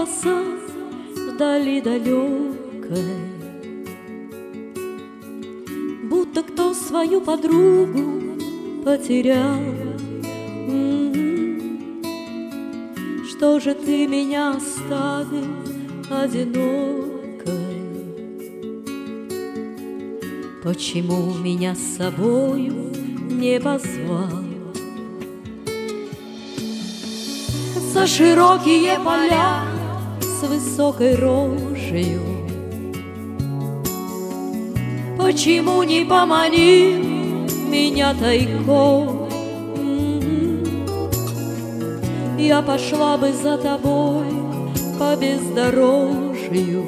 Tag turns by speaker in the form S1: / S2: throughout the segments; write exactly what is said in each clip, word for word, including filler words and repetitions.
S1: голоса вдали далекой, будто кто свою подругу потерял. М-м-м. Что же ты меня оставил одинокой? Почему меня с собою не позвал? За широкие поля с высокой рожею почему не поманил меня тайком? Я пошла бы за тобой по бездорожью,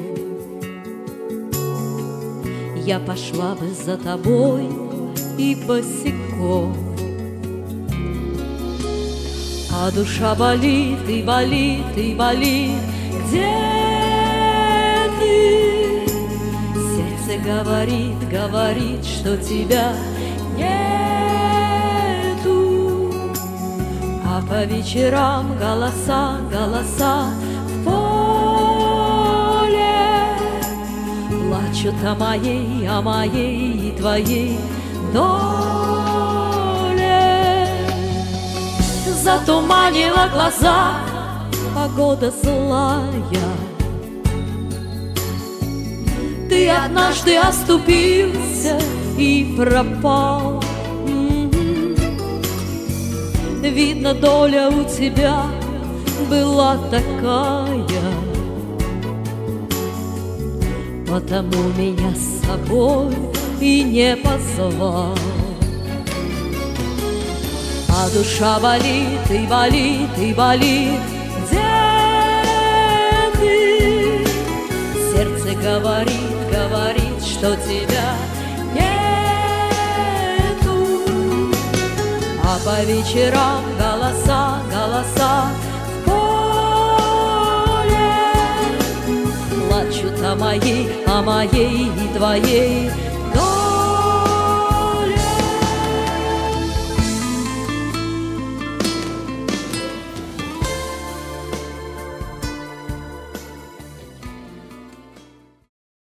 S1: я пошла бы за тобой и босиком. А душа болит и болит и болит, где ты? Сердце говорит, говорит, что тебя нету. А по вечерам голоса, голоса в поле плачут о моей, о моей и твоей доле. Затуманила глаза погода злая, ты однажды оступился и пропал. М-м-м. Видно, доля у тебя была такая, потому меня с собой и не позвал. А душа болит и болит и болит, где ты? Сердце говорит, говорит, что тебя нету. А по вечерам голоса, голоса в поле плачут о моей, о моей и твоей